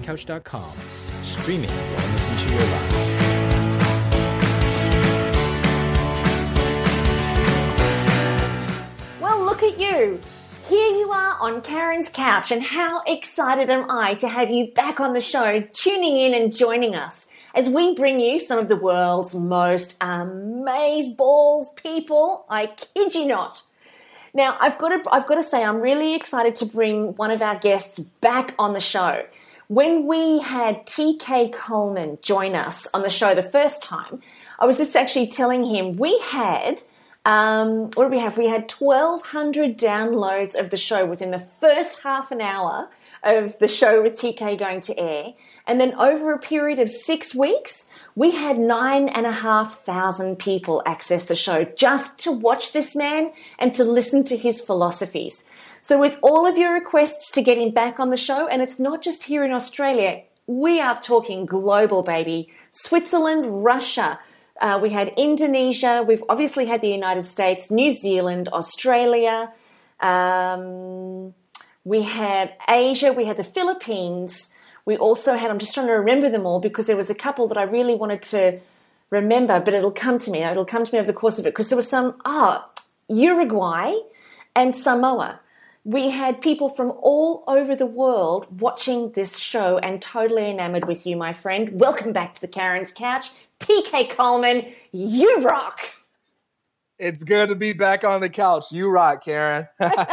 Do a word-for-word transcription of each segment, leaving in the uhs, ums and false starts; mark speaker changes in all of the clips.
Speaker 1: couch dot com, streaming wellness into your lives.
Speaker 2: Well, look at you. Here you are on Karen's Couch, and how excited am I to have you back on the show, tuning in and joining us as we bring you some of the world's most amazeballs people. I kid you not. Now, I've got to, I've got to say, I'm really excited to bring one of our guests back on the show. When we had T K Coleman join us on the show the first time, I was just actually telling him we had, um, what did we have? We had twelve hundred downloads of the show within the first half an hour of the show with T K going to air. And then over a period of six weeks, we had nine and a half thousand people access the show just to watch this man and to listen to his philosophies. So with all of your requests to get him back on the show, and it's not just here in Australia, we are talking global, baby. Switzerland, Russia, uh, we had Indonesia, we've obviously had the United States, New Zealand, Australia, um, we had Asia, we had the Philippines. We also had, I'm just trying to remember them all because there was a couple that I really wanted to remember, but it'll come to me. It'll come to me over the course of it because there was some, ah, Uruguay and Samoa. We had people from all over the world watching this show and totally enamored with you, my friend. Welcome back to the Karen's Couch. T K Coleman, you rock.
Speaker 3: It's good to be back on the couch. You rock, Karen.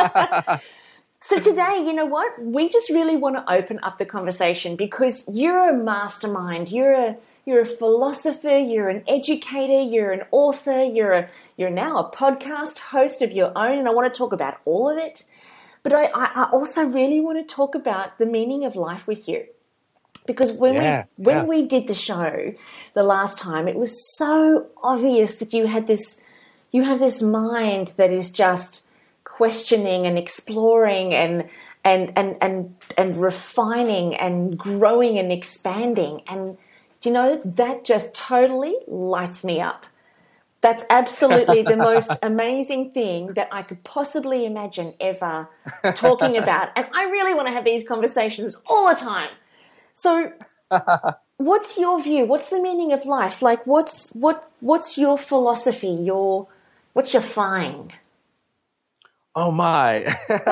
Speaker 2: So today, you know what? We just really want to open up the conversation because you're a mastermind. You're a you're a philosopher. You're an educator. You're an author. You're a you're now a podcast host of your own, and I want to talk about all of it. But I, I also really want to talk about the meaning of life with you, because when
Speaker 3: yeah,
Speaker 2: we when
Speaker 3: yeah.
Speaker 2: we did the show the last time, it was so obvious that you had this you have this mind that is just questioning and exploring and and and and and refining and growing and expanding. And do you know, that just totally lights me up. That's absolutely the most amazing thing that I could possibly imagine ever talking about. And I really want to have these conversations all the time. So what's your view? What's the meaning of life? Like what's what what's your philosophy? Your what's your find?
Speaker 3: Oh, my.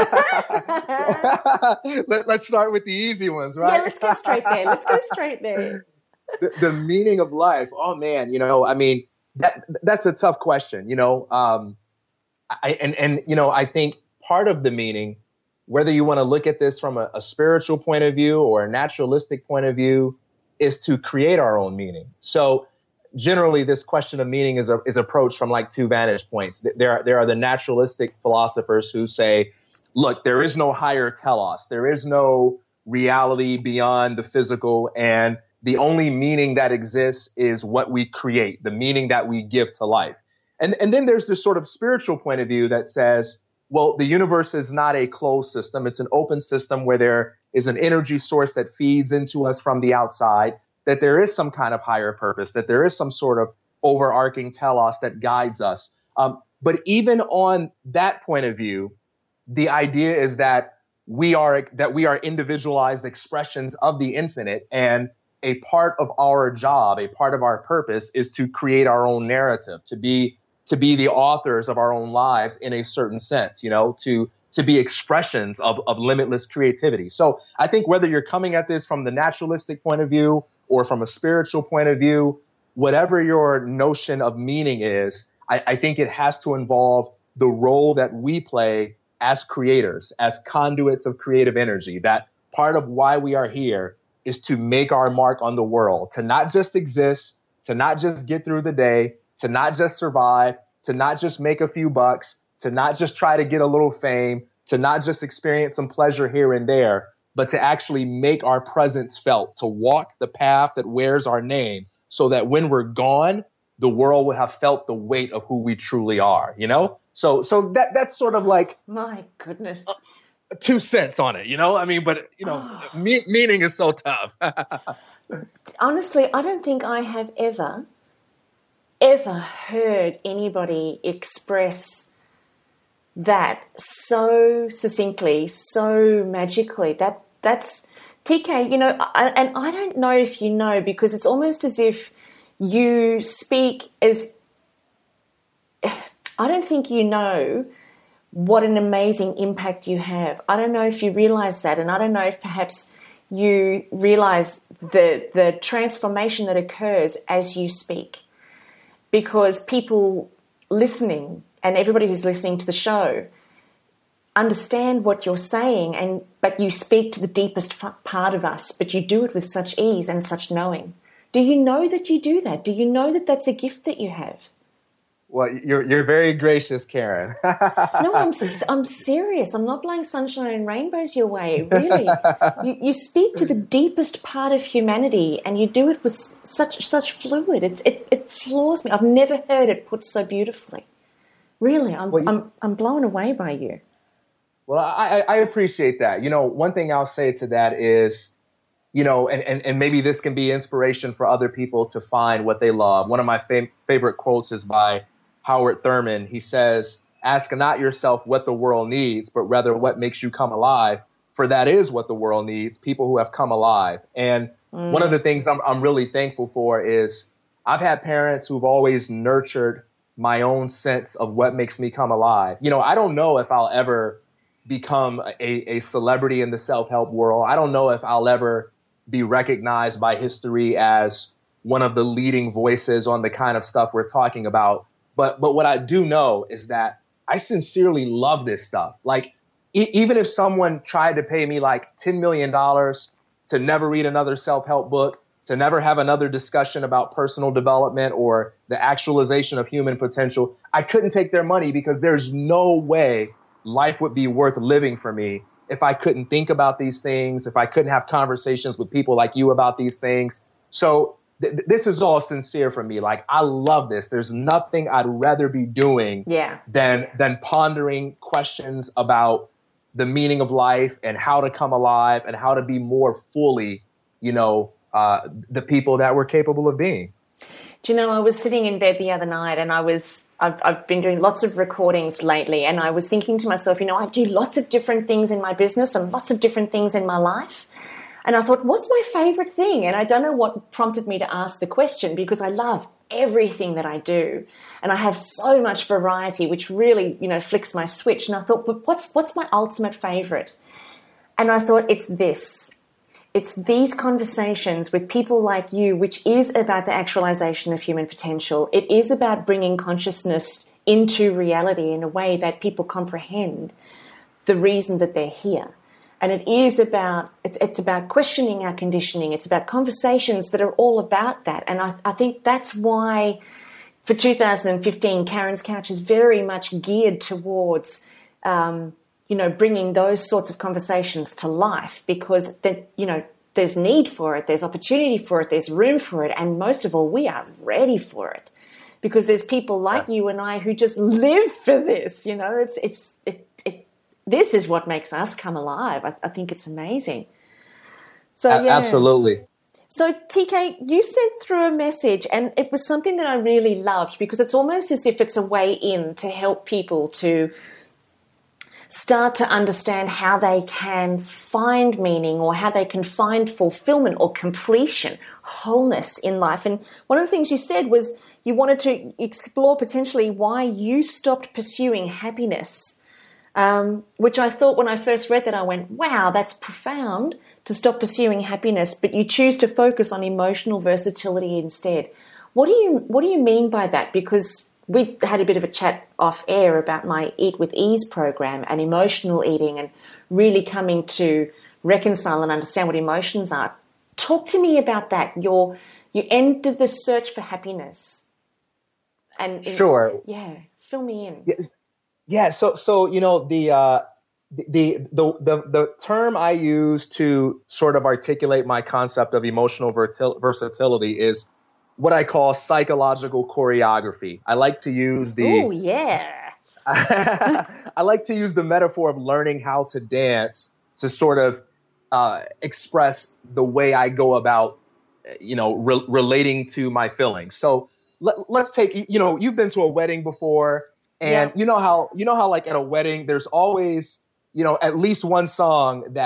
Speaker 3: Let, let's start with the easy ones, right?
Speaker 2: Yeah, let's go straight there. Let's go straight there.
Speaker 3: the, the meaning of life. Oh, man. You know, I mean, that that's a tough question, you know. Um, I, and, and, you know, I think part of the meaning, whether you want to look at this from a, a spiritual point of view or a naturalistic point of view, is to create our own meaning. So generally, this question of meaning is a, is approached from like two vantage points. There are, there are the naturalistic philosophers who say, look, there is no higher telos. There is no reality beyond the physical. And the only meaning that exists is what we create, the meaning that we give to life. And, and then there's this sort of spiritual point of view that says, well, the universe is not a closed system. It's an open system where there is an energy source that feeds into us from the outside, that there is some kind of higher purpose, that there is some sort of overarching telos that guides us. Um, but even on that point of view, the idea is that we are that we are individualized expressions of the infinite, and a part of our job, a part of our purpose is to create our own narrative, to be to be the authors of our own lives in a certain sense, you know, to to be expressions of, of limitless creativity. So I think whether you're coming at this from the naturalistic point of view or from a spiritual point of view, whatever your notion of meaning is, I, I think it has to involve the role that we play as creators, as conduits of creative energy, that part of why we are here is to make our mark on the world, to not just exist, to not just get through the day, to not just survive, to not just make a few bucks, to not just try to get a little fame, to not just experience some pleasure here and there, but to actually make our presence felt, to walk the path that wears our name so that when we're gone, the world will have felt the weight of who we truly are, you know? So so that that's sort of like...
Speaker 2: My goodness.
Speaker 3: Uh, two cents on it, you know? I mean, but, you know, oh. me- meaning is so tough.
Speaker 2: Honestly, I don't think I have ever, ever heard anybody express that so succinctly, so magically. That that's T K, you know, I, and I don't know if you know, because it's almost as if you speak as, I don't think you know what an amazing impact you have. I don't know if you realize that, and I don't know if perhaps you realize the the transformation that occurs as you speak, because people listening and everybody who's listening to the show understand what you're saying, and but you speak to the deepest f- part of us, but you do it with such ease and such knowing. Do you know that you do that? Do you know that that's a gift that you have?
Speaker 3: Well, you're you're very gracious, Karen.
Speaker 2: No, I'm I'm serious. I'm not blowing sunshine and rainbows your way. Really, you you speak to the deepest part of humanity, and you do it with such such fluid. It's it it floors me. I've never heard it put so beautifully. Really, I'm well, you, I'm I'm blown away by you.
Speaker 3: Well, I I appreciate that. You know, one thing I'll say to that is, you know, and, and, and maybe this can be inspiration for other people to find what they love. One of my fam- favorite quotes is by Howard Thurman. He says, "Ask not yourself what the world needs, but rather what makes you come alive. For that is what the world needs, people who have come alive." And mm. one of the things I'm, I'm really thankful for is I've had parents who've always nurtured my own sense of what makes me come alive. You know, I don't know if I'll ever become a, a celebrity in the self-help world. I don't know if I'll ever be recognized by history as one of the leading voices on the kind of stuff we're talking about. But but what I do know is that I sincerely love this stuff. Like, e- even if someone tried to pay me like ten million dollars to never read another self-help book, to never have another discussion about personal development or the actualization of human potential, I couldn't take their money, because there's no way life would be worth living for me if I couldn't think about these things, if I couldn't have conversations with people like you about these things. So th- this is all sincere for me. Like, I love this. There's nothing I'd rather be doing
Speaker 2: yeah.
Speaker 3: than than pondering questions about the meaning of life and how to come alive and how to be more fully, you know, uh, the people that we're capable of being.
Speaker 2: Do you know, I was sitting in bed the other night, and I was, I've, I've been doing lots of recordings lately, and I was thinking to myself, you know, I do lots of different things in my business and lots of different things in my life. And I thought, what's my favorite thing? And I don't know what prompted me to ask the question, because I love everything that I do. And I have so much variety, which really, you know, flicks my switch. And I thought, but what's, what's my ultimate favorite? And I thought, it's this. It's these conversations with people like you, which is about the actualization of human potential. It is about bringing consciousness into reality in a way that people comprehend the reason that they're here. And it is about, it's, it's about questioning our conditioning. It's about conversations that are all about that. And I, I think that's why for two thousand fifteen, Karen's Couch is very much geared towards, um, you know, bringing those sorts of conversations to life, because that, you know, there's need for it, there's opportunity for it, there's room for it, and most of all, we are ready for it, because there's people like yes. you and I who just live for this. You know, it's it's it, it this is what makes us come alive. I, I think it's amazing. So
Speaker 3: a-
Speaker 2: yeah,
Speaker 3: absolutely.
Speaker 2: So T K, you sent through a message, and it was something that I really loved, because it's almost as if it's a way in to help people to start to understand how they can find meaning, or how they can find fulfillment or completion, wholeness in life. And one of the things you said was you wanted to explore potentially why you stopped pursuing happiness, um, which I thought when I first read that, I went, wow, that's profound, to stop pursuing happiness, but you choose to focus on emotional versatility instead. What do you, what do you mean by that? Because we had a bit of a chat off air about my Eat with Ease program and emotional eating, and really coming to reconcile and understand what emotions are. Talk to me about that. Your, you ended the search for happiness. And
Speaker 3: sure.
Speaker 2: Yeah. Fill me in.
Speaker 3: Yes. Yeah. So, so, you know, the, uh, the, the, the, the term I use to sort of articulate my concept of emotional vertil- versatility is what I call psychological choreography. I like to use the
Speaker 2: Oh yeah.
Speaker 3: I like to use the metaphor of learning how to dance to sort of uh, express the way I go about, you know, re- relating to my feelings. So let, let's take, you know, you've been to a wedding before, and yeah. you know how you know how like at a wedding there's always, you know, at least one song that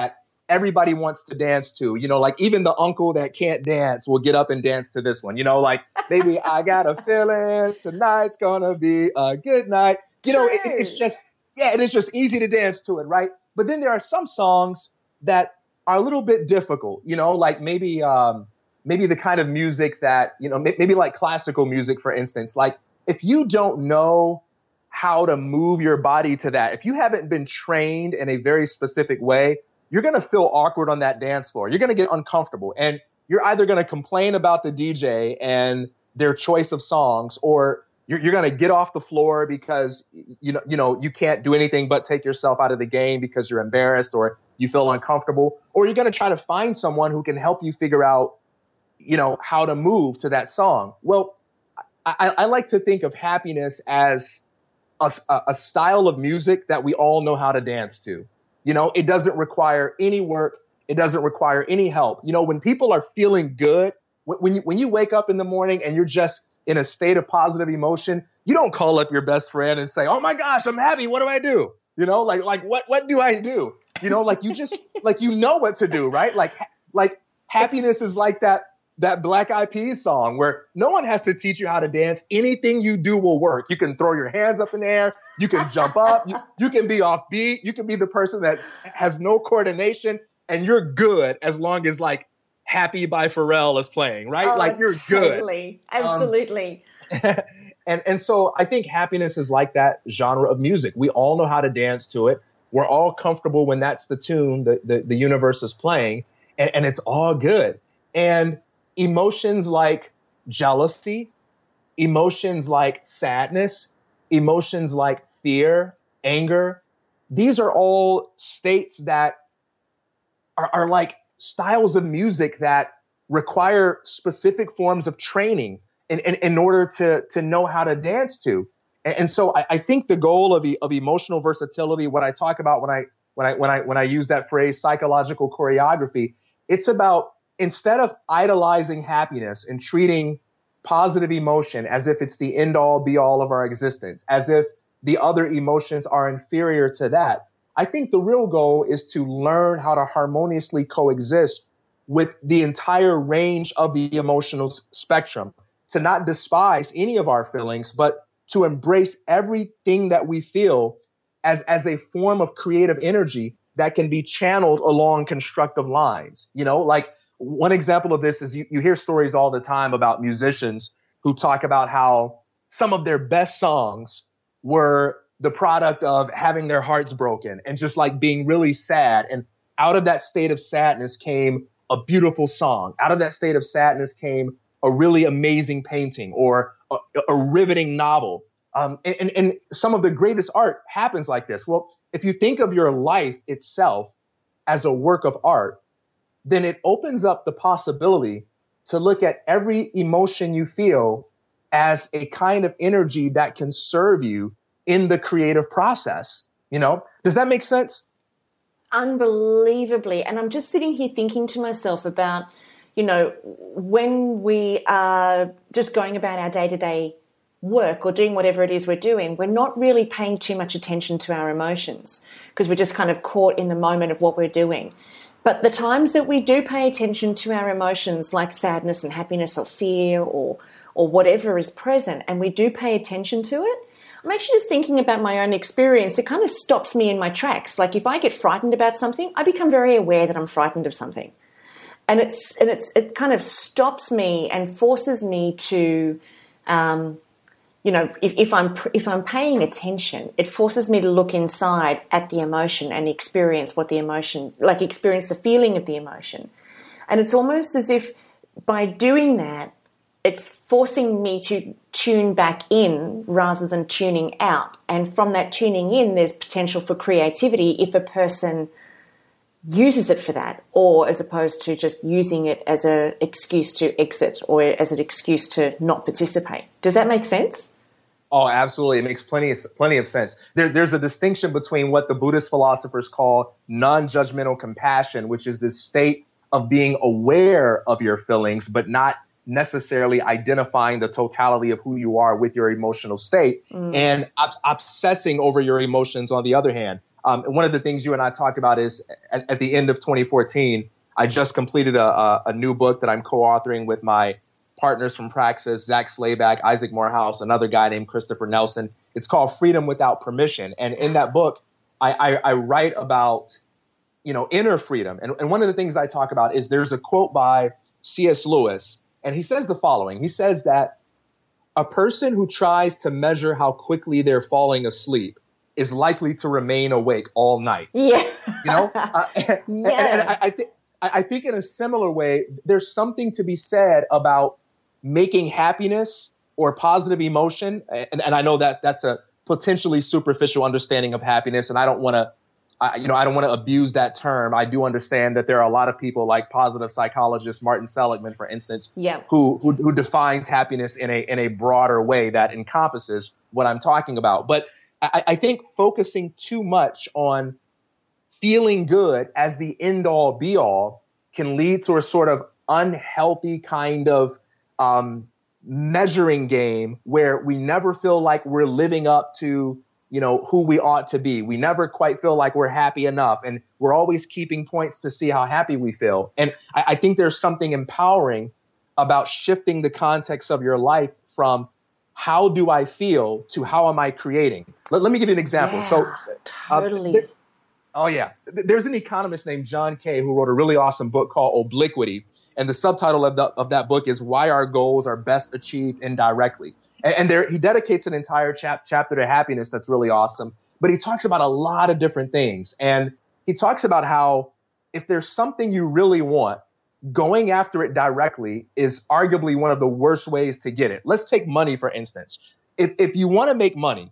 Speaker 3: everybody wants to dance to. You know, like even the uncle that can't dance will get up and dance to this one. You know, like, baby, I got a feeling tonight's gonna be a good night. You know, it, it's just, yeah, it is just easy to dance to it, right? But then there are some songs that are a little bit difficult, you know, like maybe um, maybe the kind of music that, you know, maybe like classical music, for instance. Like if you don't know how to move your body to that, if you haven't been trained in a very specific way, you're going to feel awkward on that dance floor. You're going to get uncomfortable, and you're either going to complain about the D J and their choice of songs, or you're, you're going to get off the floor because, you know, you know, you can't do anything but take yourself out of the game because you're embarrassed or you feel uncomfortable, or you're going to try to find someone who can help you figure out, you know, how to move to that song. Well, I, I like to think of happiness as a, a style of music that we all know how to dance to. You know, it doesn't require any work. It doesn't require any help. You know, when people are feeling good, when you, when you wake up in the morning and you're just in a state of positive emotion, you don't call up your best friend and say, oh my gosh, I'm happy. What do I do? You know, like, like what, what do I do? You know, like you just, like, you know what to do, right? Like, like happiness is like that, that Black Eyed Peas song where no one has to teach you how to dance. Anything you do will work. You can throw your hands up in the air. You can jump up. You, you can be off beat. You can be the person that has no coordination, and you're good as long as like Happy by Pharrell is playing, right?
Speaker 2: Oh,
Speaker 3: like you're good.
Speaker 2: Totally. Absolutely.
Speaker 3: Um, and, and so I think happiness is like that genre of music. We all know how to dance to it. We're all comfortable when that's the tune that the, the universe is playing, and, and it's all good. And emotions like jealousy, emotions like sadness, emotions like fear, anger, these are all states that are, are like styles of music that require specific forms of training in, in, in order to, to know how to dance to. And, and so I, I think the goal of, of emotional versatility, what I talk about when I when I when I when I use that phrase psychological choreography, it's about, instead of idolizing happiness and treating positive emotion as if it's the end all be all of our existence, as if the other emotions are inferior to that, I think the real goal is to learn how to harmoniously coexist with the entire range of the emotional s- spectrum, to not despise any of our feelings, but to embrace everything that we feel as, as a form of creative energy that can be channeled along constructive lines. You know, like, one example of this is you, you hear stories all the time about musicians who talk about how some of their best songs were the product of having their hearts broken and just like being really sad. And out of that state of sadness came a beautiful song. Out of that state of sadness came a really amazing painting or a, a riveting novel. Um, and, and, and some of the greatest art happens like this. Well, if you think of your life itself as a work of art, then it opens up the possibility to look at every emotion you feel as a kind of energy that can serve you in the creative process. You know, does that make sense?
Speaker 2: Unbelievably. And I'm just sitting here thinking to myself about, you know, when we are just going about our day-to-day work or doing whatever it is we're doing, we're not really paying too much attention to our emotions because we're just kind of caught in the moment of what we're doing. But the times that we do pay attention to our emotions, like sadness and happiness or fear or or whatever is present, and we do pay attention to it, I'm actually just thinking about my own experience. It kind of stops me in my tracks. Like if I get frightened about something, I become very aware that I'm frightened of something. And it's and it's it kind of stops me and forces me to um, you know, if, if I'm if I'm paying attention, it forces me to look inside at the emotion and experience what the emotion, like experience the feeling of the emotion. And it's almost as if by doing that, it's forcing me to tune back in rather than tuning out. And from that tuning in, there's potential for creativity if a person uses it for that, or as opposed to just using it as an excuse to exit or as an excuse to not participate. Does that make sense?
Speaker 3: Oh, absolutely. It makes plenty of, plenty of sense. There, there's a distinction between what the Buddhist philosophers call non-judgmental compassion, which is this state of being aware of your feelings, but not necessarily identifying the totality of who you are with your emotional state, mm. and ob- obsessing over your emotions, on the other hand. Um, and one of the things you and I talked about is at, at the end of twenty fourteen, I just completed a, a, a new book that I'm co-authoring with my partners from Praxis, Zach Slayback, Isaac Morehouse, another guy named Christopher Nelson. It's called Freedom Without Permission. And in that book, I, I, I write about, you know, inner freedom. And, and one of the things I talk about is there's a quote by C S Lewis, and he says the following. He says that a person who tries to measure how quickly they're falling asleep is likely to remain awake all night.
Speaker 2: Yeah.
Speaker 3: You know? Uh, and,
Speaker 2: yeah.
Speaker 3: and, and I, I think I think in a similar way, there's something to be said about making happiness or positive emotion. And, and I know that that's a potentially superficial understanding of happiness. And I don't want to, I, you know, I don't want to abuse that term. I do understand that there are a lot of people like positive psychologist Martin Seligman, for instance,
Speaker 2: yeah.
Speaker 3: who, who who defines happiness in a in a broader way that encompasses what I'm talking about. But I, I think focusing too much on feeling good as the end all be all can lead to a sort of unhealthy kind of um, measuring game where we never feel like we're living up to, you know, who we ought to be. We never quite feel like we're happy enough. And we're always keeping points to see how happy we feel. And I, I think there's something empowering about shifting the context of your life from how do I feel to how am I creating? Let, let me give you an example.
Speaker 2: Yeah,
Speaker 3: so uh,
Speaker 2: totally.
Speaker 3: there, Oh, yeah. There's an economist named John Kay who wrote a really awesome book called Obliquity. And the subtitle of, the, of that book is Why Our Goals Are Best Achieved Indirectly. And, and there, he dedicates an entire chap, chapter to happiness that's really awesome. But he talks about a lot of different things. And he talks about how if there's something you really want, going after it directly is arguably one of the worst ways to get it. Let's take money, for instance. If, if you want to make money,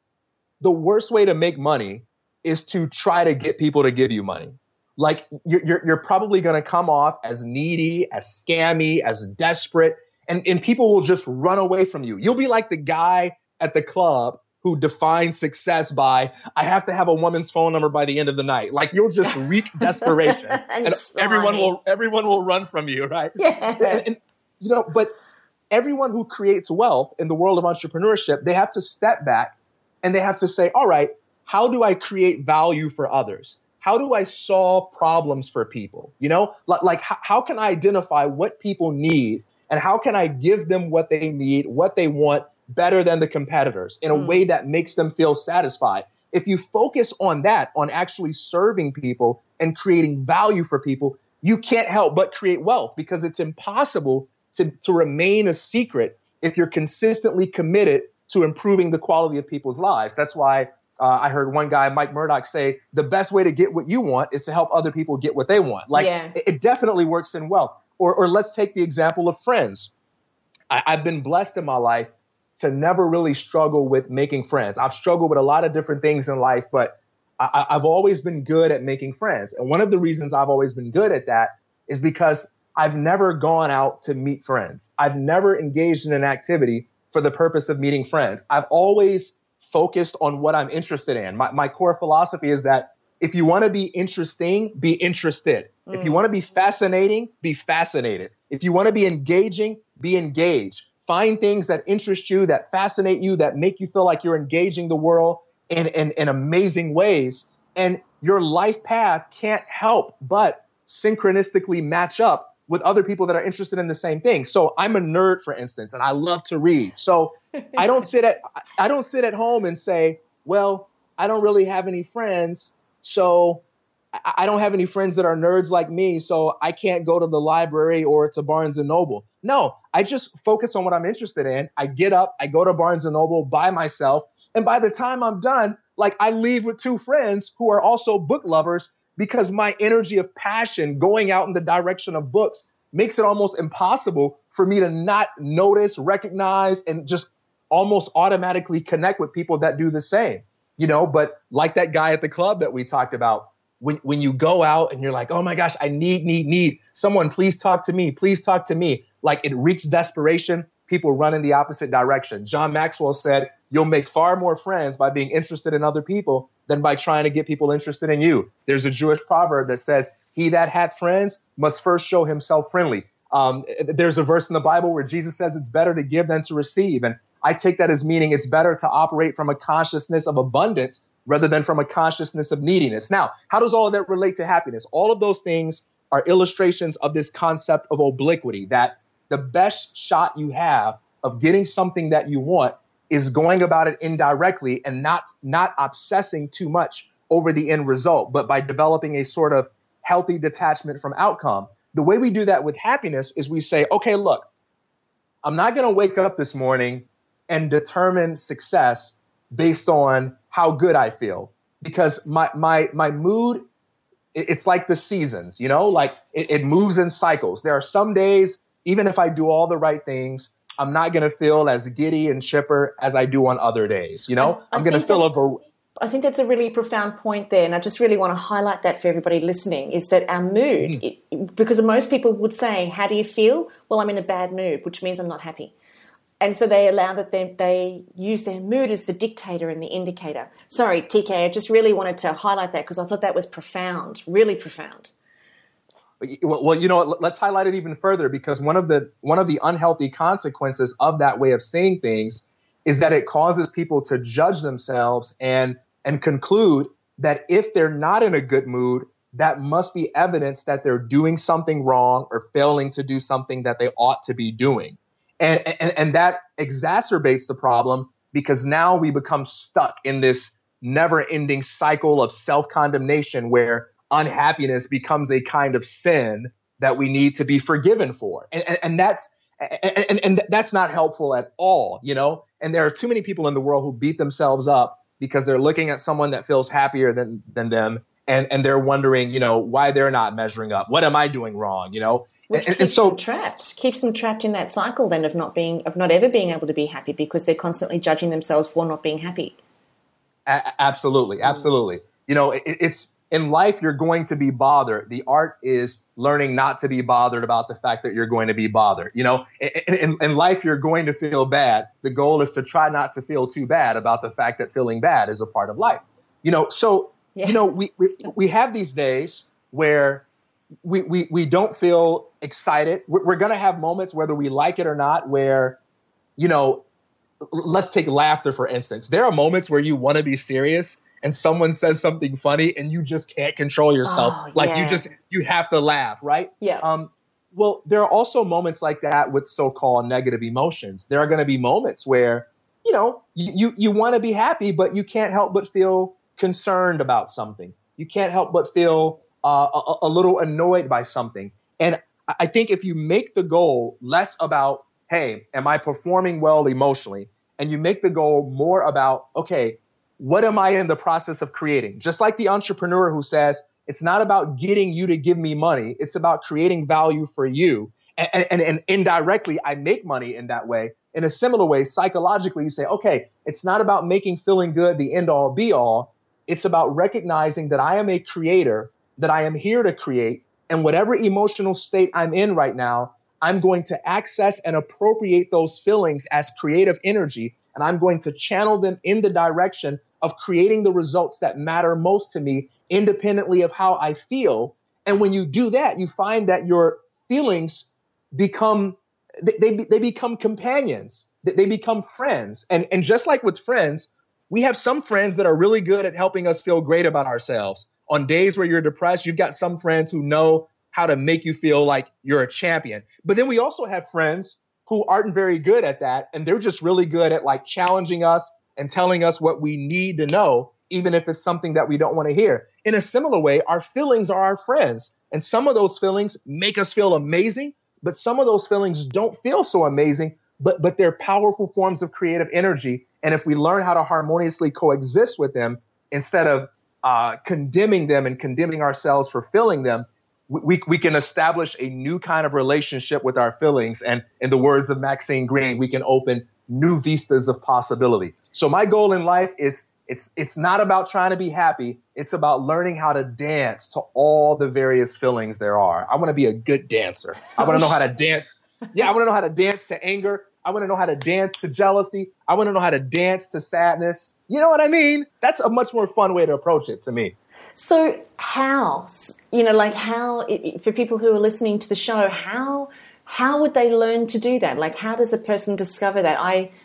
Speaker 3: the worst way to make money is to try to get people to give you money. Like you're, you're, you're probably going to come off as needy, as scammy, as desperate, and, and people will just run away from you. You'll be like the guy at the club who defines success by, I have to have a woman's phone number by the end of the night. Like you'll just wreak desperation and, and everyone will, everyone will run from you. Right.
Speaker 2: Yeah.
Speaker 3: And, and, you know, but everyone who creates wealth in the world of entrepreneurship, they have to step back and they have to say, all right, how do I create value for others? How do I solve problems for people? You know, like, like how, how can I identify what people need and how can I give them what they need, what they want better than the competitors in a mm. way that makes them feel satisfied? If you focus on that, on actually serving people and creating value for people, you can't help but create wealth because it's impossible to, to remain a secret if you're consistently committed to improving the quality of people's lives. That's why Uh, I heard one guy, Mike Murdoch, say the best way to get what you want is to help other people get what they want. Like
Speaker 2: yeah.
Speaker 3: it, it definitely works in wealth. Or, or let's take the example of friends. I, I've been blessed in my life to never really struggle with making friends. I've struggled with a lot of different things in life, but I, I've always been good at making friends. And one of the reasons I've always been good at that is because I've never gone out to meet friends. I've never engaged in an activity for the purpose of meeting friends. I've always focused on what I'm interested in. My, my core philosophy is that if you want to be interesting, be interested. Mm. If you want to be fascinating, be fascinated. If you want to be engaging, be engaged. Find things that interest you, that fascinate you, that make you feel like you're engaging the world in, in, in amazing ways. And your life path can't help but synchronistically match up with other people that are interested in the same thing. So I'm a nerd, for instance, and I love to read. So I don't sit at I don't sit at home and say, well, I don't really have any friends, so I don't have any friends that are nerds like me, so I can't go to the library or to Barnes and Noble. No, I just focus on what I'm interested in. I get up, I go to Barnes and Noble by myself, and by the time I'm done, like I leave with two friends who are also book lovers because my energy of passion going out in the direction of books makes it almost impossible for me to not notice, recognize, and just almost automatically connect with people that do the same, you know, but like that guy at the club that we talked about, when, when you go out and you're like, oh my gosh, I need, need, need someone, please talk to me, please talk to me. Like it reaches desperation, people run in the opposite direction. John Maxwell said, you'll make far more friends by being interested in other people than by trying to get people interested in you. There's a Jewish proverb that says, he that hath friends must first show himself friendly. Um, there's a verse in the Bible where Jesus says it's better to give than to receive. And I take that as meaning it's better to operate from a consciousness of abundance rather than from a consciousness of neediness. Now, how does all of that relate to happiness? All of those things are illustrations of this concept of obliquity, that the best shot you have of getting something that you want is going about it indirectly and not not obsessing too much over the end result, but by developing a sort of healthy detachment from outcome. The way we do that with happiness is we say, okay, look, I'm not going to wake up this morning and determine success based on how good I feel, because my my my mood, it's like the seasons, you know, like it, it moves in cycles. There are some days, even if I do all the right things, I'm not going to feel as giddy and chipper as I do on other days. You know, I, I I'm going to feel a.
Speaker 2: I think that's a really profound point there, and I just really want to highlight that for everybody listening, is that our mood, mm-hmm. it, because most people would say, how do you feel? Well, I'm in a bad mood, which means I'm not happy. And so they allow that they, they use their mood as the dictator and the indicator. Sorry, T K, I just really wanted to highlight that because I thought that was profound, really profound.
Speaker 3: Well, well, you know, let's highlight it even further, because one of the one of the unhealthy consequences of that way of seeing things is that it causes people to judge themselves and and conclude that if they're not in a good mood, that must be evidence that they're doing something wrong or failing to do something that they ought to be doing. And, and, and that exacerbates the problem, because now we become stuck in this never-ending cycle of self-condemnation where unhappiness becomes a kind of sin that we need to be forgiven for. And, and, and that's and, and that's not helpful at all, you know? And there are too many people in the world who beat themselves up because they're looking at someone that feels happier than, than them, and, and they're wondering, you know, why they're not measuring up. What am I doing wrong, you know?
Speaker 2: Which
Speaker 3: and,
Speaker 2: keeps
Speaker 3: and so,
Speaker 2: them trapped, keeps them trapped in that cycle then of not being, of not ever being able to be happy, because they're constantly judging themselves for not being happy.
Speaker 3: A- absolutely, absolutely. Mm. You know, it, it's in life you're going to be bothered. The art is learning not to be bothered about the fact that you're going to be bothered. You know, in, in, in life you're going to feel bad. The goal is to try not to feel too bad about the fact that feeling bad is a part of life. You know, so yeah. you know we, we we have these days where we we we don't feel excited. We're, we're going to have moments, whether we like it or not, where, you know, let's take laughter, for instance. There are moments where you want to be serious and someone says something funny and you just can't control yourself.
Speaker 2: Oh,
Speaker 3: like
Speaker 2: yeah.
Speaker 3: you just, you have to laugh, right?
Speaker 2: Yeah.
Speaker 3: Um, well, there are also moments like that with so-called negative emotions. There are going to be moments where, you know, you, you, you want to be happy, but you can't help but feel concerned about something. You can't help but feel uh, a, a little annoyed by something. And I think if you make the goal less about, hey, am I performing well emotionally? And you make the goal more about, okay, what am I in the process of creating? Just like the entrepreneur who says, it's not about getting you to give me money. It's about creating value for you. And, and, and indirectly, I make money in that way. In a similar way, psychologically, you say, okay, it's not about making feeling good the end all be all. It's about recognizing that I am a creator, that I am here to create. And whatever emotional state I'm in right now, I'm going to access and appropriate those feelings as creative energy. And I'm going to channel them in the direction of creating the results that matter most to me, independently of how I feel. And when you do that, you find that your feelings become, they, they, they become companions, they become friends. And, and just like with friends, we have some friends that are really good at helping us feel great about ourselves. On days where you're depressed, you've got some friends who know how to make you feel like you're a champion. But then we also have friends who aren't very good at that. And they're just really good at like challenging us and telling us what we need to know, even if it's something that we don't want to hear. In a similar way, our feelings are our friends. And some of those feelings make us feel amazing, but some of those feelings don't feel so amazing, but, but they're powerful forms of creative energy. And if we learn how to harmoniously coexist with them, instead of uh, condemning them and condemning ourselves for feeling them, we, we can establish a new kind of relationship with our feelings. And in the words of Maxine Greene, we can open new vistas of possibility. So my goal in life is it's it's not about trying to be happy. It's about learning how to dance to all the various feelings there are. I want to be a good dancer. I want to know how to dance. Yeah, I want to know how to dance to anger. I want to know how to dance to jealousy. I want to know how to dance to sadness. You know what I mean? That's a much more fun way to approach it to me.
Speaker 2: So how, you know, like how, for people who are listening to the show, how how would they learn to do that? Like, how does a person discover that? I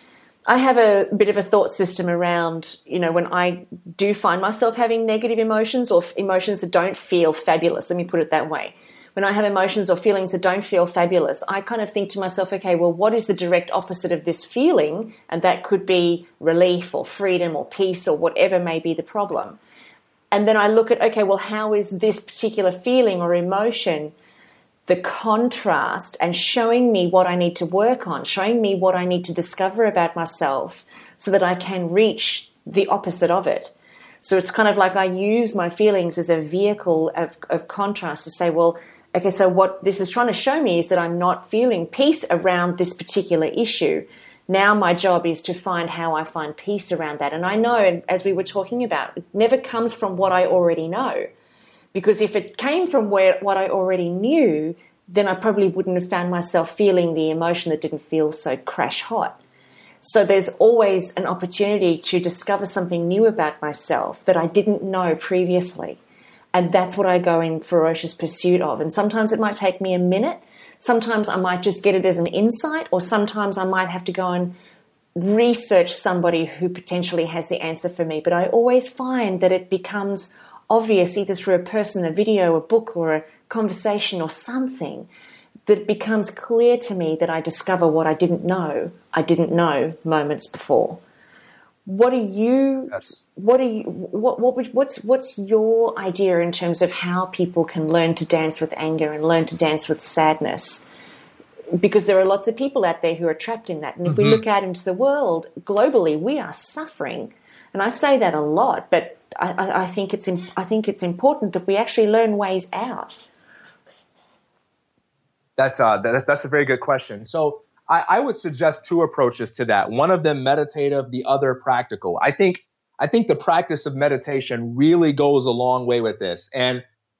Speaker 2: I have a bit of a thought system around, you know, when I do find myself having negative emotions or f- emotions that don't feel fabulous, let me put it that way. When I have emotions or feelings that don't feel fabulous, I kind of think to myself, okay, well, what is the direct opposite of this feeling? And that could be relief or freedom or peace or whatever may be the problem. And then I look at, okay, well, how is this particular feeling or emotion the contrast and showing me what I need to work on, showing me what I need to discover about myself so that I can reach the opposite of it. So it's kind of like I use my feelings as a vehicle of, of contrast to say, well, okay, so what this is trying to show me is that I'm not feeling peace around this particular issue. Now my job is to find how I find peace around that. And I know, as we were talking about, it never comes from what I already know. Because if it came from where what I already knew, then I probably wouldn't have found myself feeling the emotion that didn't feel so crash hot. So there's always an opportunity to discover something new about myself that I didn't know previously. And that's what I go in ferocious pursuit of. And sometimes it might take me a minute. Sometimes I might just get it as an insight, or sometimes I might have to go and research somebody who potentially has the answer for me. But I always find that it becomes obvious either through a person, a video, a book, or a conversation or something, that it becomes clear to me that I discover what I didn't know I didn't know moments before. What are you? Yes. What are you? What? What? Would, what's What's your idea in terms of how people can learn to dance with anger and learn to dance with sadness? Because there are lots of people out there who are trapped in that, and if mm-hmm. we look out into the world globally, we are suffering. And I say that a lot, but I, I think it's I think it's important that we actually learn ways out.
Speaker 3: That's uh that's that's a very good question. So I, I would suggest two approaches to that. One of them meditative, the other practical. I think I think the practice of meditation really goes a long way with this. And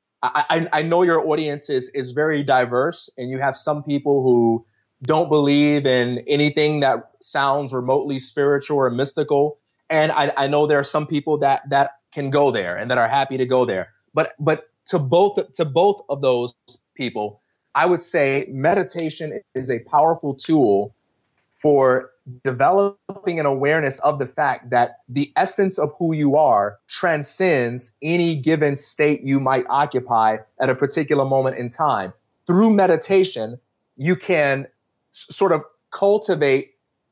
Speaker 3: I, I, I know your audience is is very diverse, and you have some people who don't believe in anything that sounds remotely spiritual or mystical. And I, I know there are some people that that can go there and that are happy to go there. But but to both to both of those people, I would say meditation is a powerful tool for developing an awareness of the fact that the essence of who you are transcends any given state you might occupy at a particular moment in time. Through meditation, you can s- sort of cultivate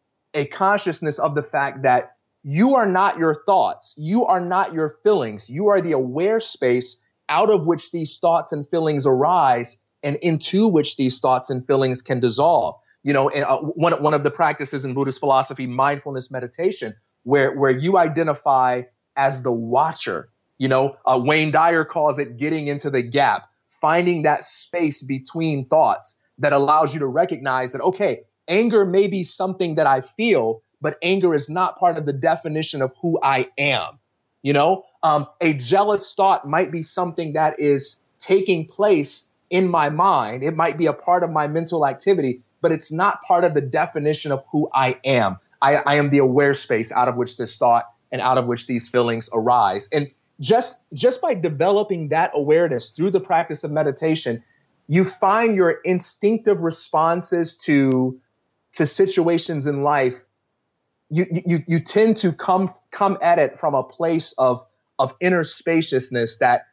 Speaker 3: a consciousness of the fact that you are not your thoughts. You are not your feelings. You are the aware space out of which these thoughts and feelings arise and into which these thoughts and feelings can dissolve. You know, uh, one, one of the practices in Buddhist philosophy, mindfulness meditation, where, where you identify as the watcher. You know, uh, Wayne Dyer calls it getting into the gap, finding that space between thoughts that allows you to recognize that, okay, anger may be something that I feel, but anger is not part of the definition of who I am. You know, um, a jealous thought might be something that is taking place in my mind. It might be a part of my mental activity, but it's not part of the definition of who I am. I, I am the aware space out of which this thought and out of which these feelings arise. And just, just by developing that awareness through the practice of meditation, you find your instinctive responses to, to situations in life. You, you, you tend to come, come at it from a place of, of inner spaciousness that,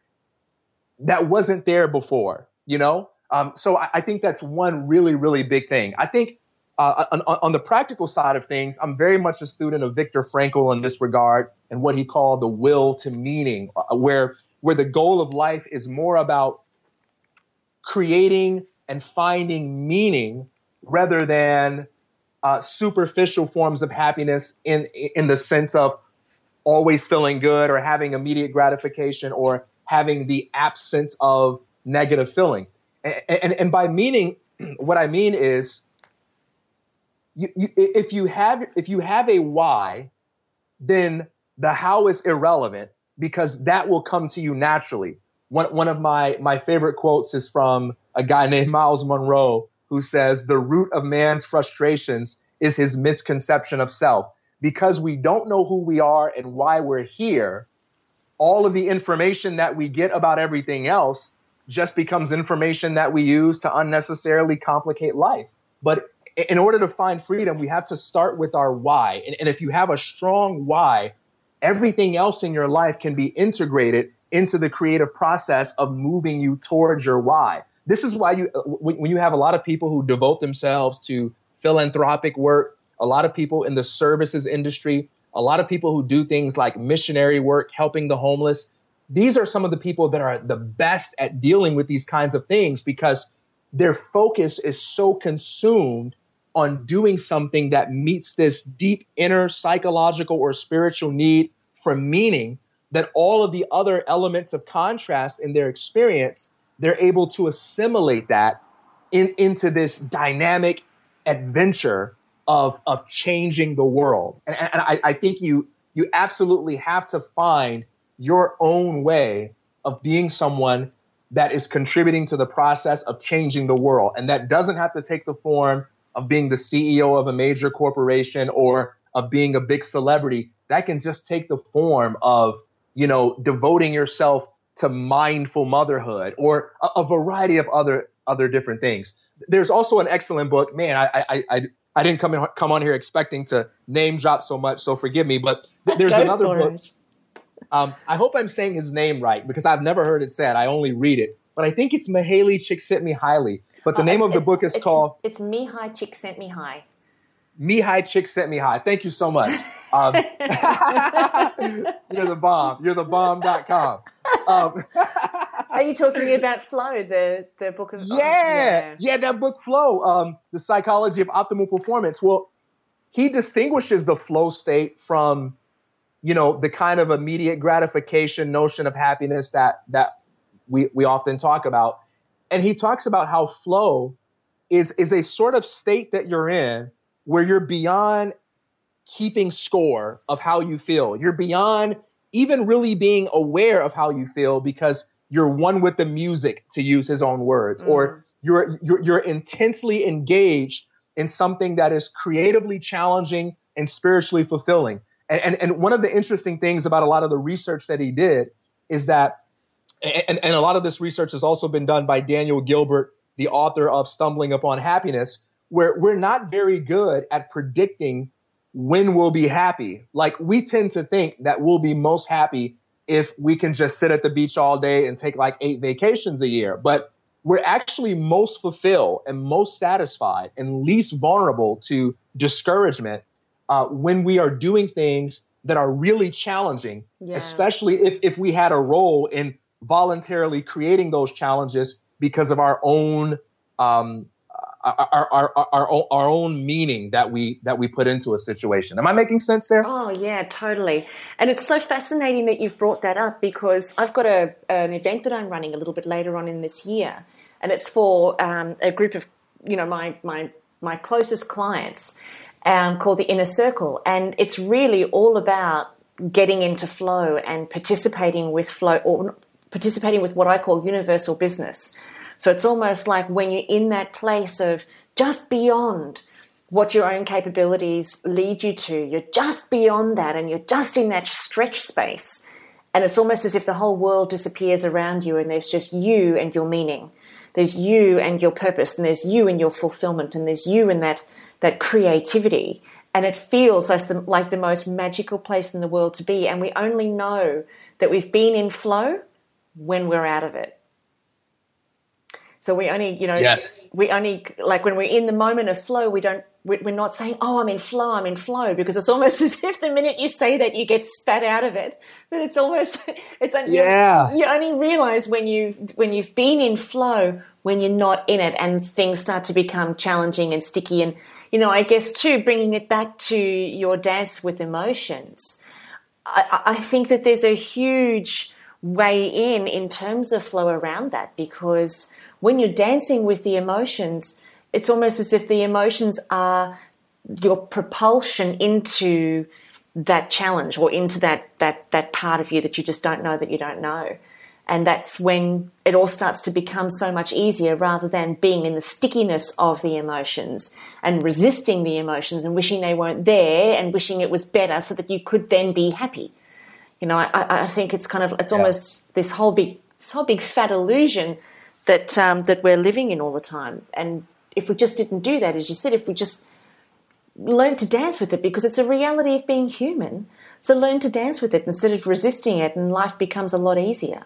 Speaker 3: that wasn't there before, you know? Um, so I, I think that's one really, really big thing. I think uh, on, on the practical side of things, I'm very much a student of Viktor Frankl in this regard and what he called the will to meaning, uh, where, where the goal of life is more about creating and finding meaning rather than uh, superficial forms of happiness in, in the sense of always feeling good or having immediate gratification or having the absence of negative feeling. And, and, and by meaning, what I mean is, you, you, if you have if you have a why, then the how is irrelevant because that will come to you naturally. One one of my my favorite quotes is from a guy named Miles Monroe, who says, "The root of man's frustrations is his misconception of self." Because we don't know who we are and why we're here, all of the information that we get about everything else just becomes information that we use to unnecessarily complicate life. But in order to find freedom, we have to start with our why. And, and if you have a strong why, everything else in your life can be integrated into the creative process of moving you towards your why. This is why you, when you have a lot of people who devote themselves to philanthropic work, a lot of people in the services industry, a lot of people who do things like missionary work, helping the homeless. These are some of the people that are the best at dealing with these kinds of things because their focus is so consumed on doing something that meets this deep inner psychological or spiritual need for meaning that all of the other elements of contrast in their experience, they're able to assimilate that in, into this dynamic adventure of, of changing the world. And, and I, I think you, you absolutely have to find your own way of being someone that is contributing to the process of changing the world. And that doesn't have to take the form of being the C E O of a major corporation or of being a big celebrity. That can just take the form of, you know, devoting yourself to mindful motherhood or a, a variety of other other different things. There's also an excellent book. Man, I I I, I didn't come in, come on here expecting to name drop so much, so forgive me. But th- there's another book. Um, I hope I'm saying his name right because I've never heard it said. I only read it. But I think it's Mihaly Csikszentmihalyi. But the oh, name of the book is
Speaker 2: it's,
Speaker 3: called...
Speaker 2: It's Mihai Csikszentmihalyi.
Speaker 3: Mihai Csikszentmihalyi. Thank you so much. Um, you're the bomb. You're the bomb dot com. Um,
Speaker 2: Are you talking about Flow, the, the book of...
Speaker 3: Yeah. yeah. Yeah, that book, Flow, um, The Psychology of Optimal Performance. Well, he distinguishes the flow state from, you know, the kind of immediate gratification notion of happiness that that we, we often talk about. And he talks about how flow is, is a sort of state that you're in where you're beyond keeping score of how you feel. You're beyond even really being aware of how you feel because you're one with the music, to use his own words, mm. or you're, you're you're intensely engaged in something that is creatively challenging and spiritually fulfilling. And, and, and one of the interesting things about a lot of the research that he did is that, and, and a lot of this research has also been done by Daniel Gilbert, the author of Stumbling Upon Happiness, where we're not very good at predicting when we'll be happy. Like we tend to think that we'll be most happy if we can just sit at the beach all day and take like eight vacations a year. But we're actually most fulfilled and most satisfied and least vulnerable to discouragement uh, when we are doing things that are really challenging, yeah. especially if, if we had a role in voluntarily creating those challenges because of our own um, our, our, our, our, own, our own meaning that we that we put into a situation. Am I making sense there?
Speaker 2: Oh, yeah, totally. And it's so fascinating that you've brought that up because I've got a an event that I'm running a little bit later on in this year, and it's for um, a group of, you know, my my my closest clients um, called the Inner Circle. And it's really all about getting into flow and participating with flow, or participating with what I call universal business. So it's almost like when you're in that place of just beyond what your own capabilities lead you to, you're just beyond that and you're just in that stretch space. And it's almost as if the whole world disappears around you and there's just you and your meaning. There's you and your purpose, and there's you and your fulfillment, and there's you and that, that creativity. And it feels like the, like the most magical place in the world to be. And we only know that we've been in flow when we're out of it. So we only, you know,
Speaker 3: yes.
Speaker 2: we only, like when we're in the moment of flow, we don't, we're not saying, oh, I'm in flow, I'm in flow, because it's almost as if the minute you say that, you get spat out of it. But it's almost, it's,
Speaker 3: yeah.
Speaker 2: you only realize when you, when you've been in flow, when you're not in it and things start to become challenging and sticky. And, you know, I guess too, bringing it back to your dance with emotions, I, I think that there's a huge way in, in terms of flow around that, because when you're dancing with the emotions, it's almost as if the emotions are your propulsion into that challenge or into that that that part of you that you just don't know that you don't know. And that's when it all starts to become so much easier, rather than being in the stickiness of the emotions and resisting the emotions and wishing they weren't there and wishing it was better so that you could then be happy. You know, I, I think it's kind of, it's almost yeah. this whole big, this whole big fat illusion that um, that we're living in all the time. And if we just didn't do that, as you said, if we just learn to dance with it, because it's a reality of being human. So learn to dance with it instead of resisting it, and life becomes a lot easier.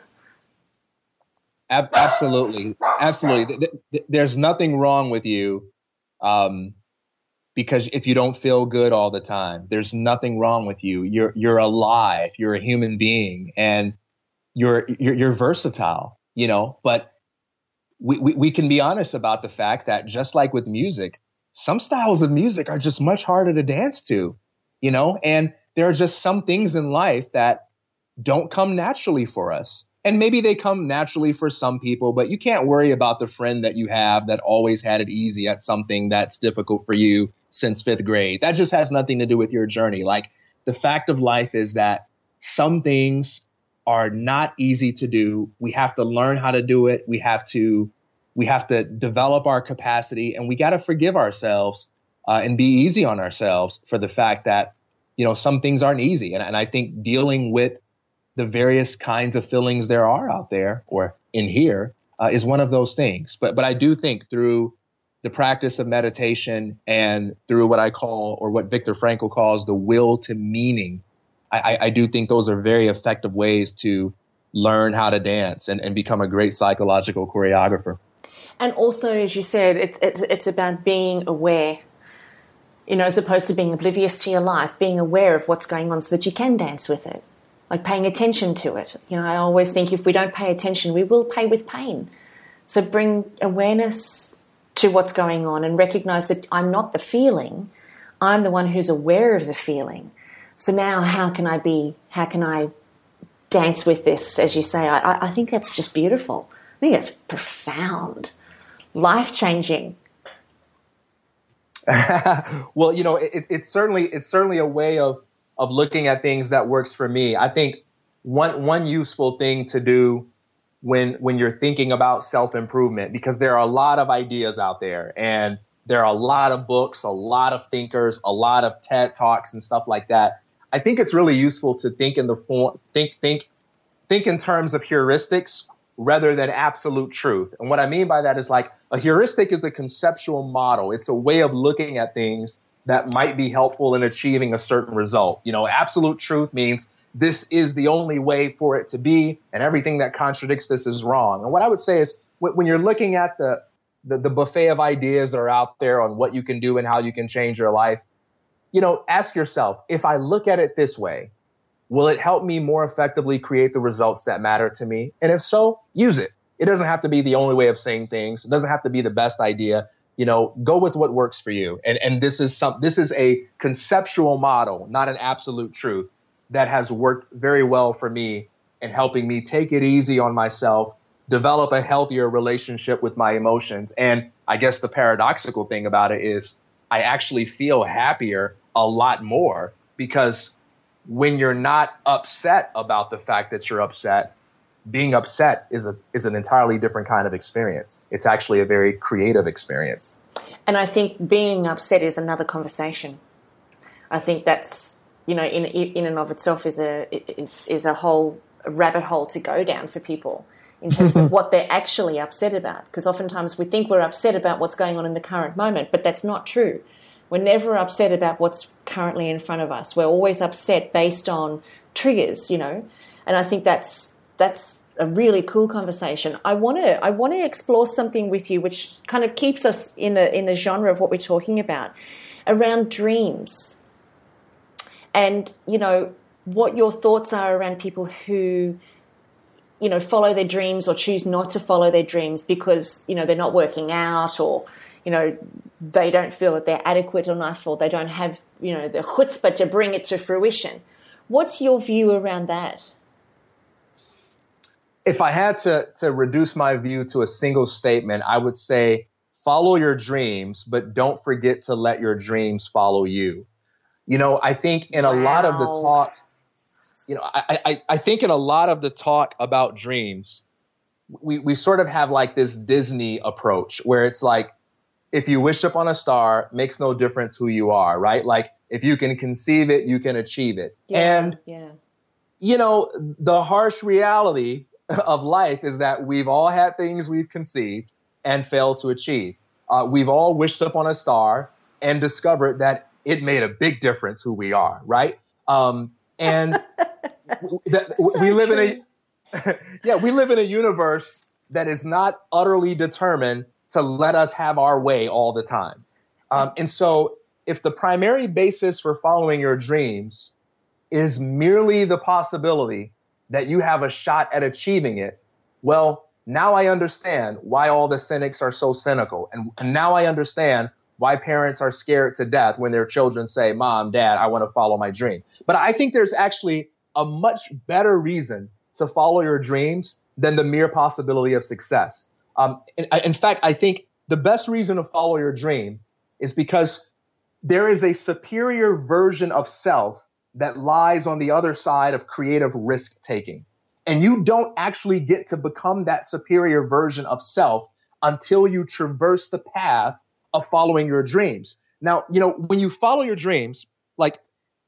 Speaker 3: Absolutely. Absolutely. There's nothing wrong with you um, because if you don't feel good all the time, there's nothing wrong with you. You're you're alive. You're a human being, and you're you're, you're versatile, you know, but we, we, we can be honest about the fact that just like with music, some styles of music are just much harder to dance to, you know, and there are just some things in life that don't come naturally for us. And maybe they come naturally for some people, but you can't worry about the friend that you have that always had it easy at something that's difficult for you since fifth grade. That just has nothing to do with your journey. Like, the fact of life is that some things are not easy to do. We have to learn how to do it. We have to we have to develop our capacity, and we got to forgive ourselves uh, and be easy on ourselves for the fact that, you know, some things aren't easy. And, and I think dealing with the various kinds of feelings there are out there or in here uh, is one of those things. But but I do think through the practice of meditation and through what I call, or what Viktor Frankl calls, the will to meaning, I, I do think those are very effective ways to learn how to dance and, and become a great psychological choreographer.
Speaker 2: And also, as you said, it, it, it's about being aware, you know, as opposed to being oblivious to your life, being aware of what's going on so that you can dance with it, like paying attention to it. You know, I always think if we don't pay attention, we will pay with pain. So bring awareness to what's going on and recognize that I'm not the feeling. I'm the one who's aware of the feeling. So now how can I be, how can I dance with this, as you say? I, I think that's just beautiful. I think that's profound, life-changing.
Speaker 3: Well, you know, it, it's certainly it's certainly a way of of looking at things that works for me. I think one one useful thing to do when when you're thinking about self-improvement, because there are a lot of ideas out there, and there are a lot of books, a lot of thinkers, a lot of TED Talks and stuff like that. I think it's really useful to think in the form, think, think, think in terms of heuristics rather than absolute truth. And what I mean by that is, like, a heuristic is a conceptual model. It's a way of looking at things that might be helpful in achieving a certain result. You know, absolute truth means this is the only way for it to be, and everything that contradicts this is wrong. And what I would say is, when you're looking at the The, the buffet of ideas that are out there on what you can do and how you can change your life, you know, ask yourself, if I look at it this way, will it help me more effectively create the results that matter to me? And if so, use it. It doesn't have to be the only way of saying things. It doesn't have to be the best idea. You know, go with what works for you. And and this is some this is a conceptual model, not an absolute truth, that has worked very well for me in helping me take it easy on myself, develop a healthier relationship with my emotions. And I guess the paradoxical thing about it is I actually feel happier a lot more, because when you're not upset about the fact that you're upset, being upset is a is an entirely different kind of experience. It's actually a very creative experience.
Speaker 2: And I think being upset is another conversation. I think that's, you know, in in and of itself is a is is a whole rabbit hole to go down for people, in terms of what they're actually upset about. Because oftentimes we think we're upset about what's going on in the current moment, but that's not true. We're never upset about what's currently in front of us. We're always upset based on triggers, you know. And I think that's that's a really cool conversation. I want to I want to explore something with you which kind of keeps us in the in the genre of what we're talking about, around dreams. And, you know, what your thoughts are around people who, you know, follow their dreams or choose not to follow their dreams because, you know, they're not working out, or, you know, they don't feel that they're adequate enough, or they don't have, you know, the chutzpah to bring it to fruition. What's your view around that?
Speaker 3: If I had to, to reduce my view to a single statement, I would say follow your dreams, but don't forget to let your dreams follow you. You know, I think in a wow. lot of the talk, You know, I, I, I think in a lot of the talk about dreams, we, we sort of have like this Disney approach where it's like, if you wish upon a star, makes no difference who you are, right? Like, if you can conceive it, you can achieve it.
Speaker 2: Yeah,
Speaker 3: and,
Speaker 2: yeah.
Speaker 3: you know, the harsh reality of life is that we've all had things we've conceived and failed to achieve. uh, we've all wished up on a star and discovered that it made a big difference who we are, right? Um, and that,
Speaker 2: so
Speaker 3: we live
Speaker 2: true.
Speaker 3: in a yeah, we live in a universe that is not utterly determined to let us have our way all the time. Um, and so if the primary basis for following your dreams is merely the possibility that you have a shot at achieving it, well, now I understand why all the cynics are so cynical. And, and now I understand why parents are scared to death when their children say, Mom, Dad, I want to follow my dream. But I think there's actually a much better reason to follow your dreams than the mere possibility of success. Um, in, in fact, I think the best reason to follow your dream is because there is a superior version of self that lies on the other side of creative risk taking. And you don't actually get to become that superior version of self until you traverse the path of following your dreams. Now, you know, when you follow your dreams, like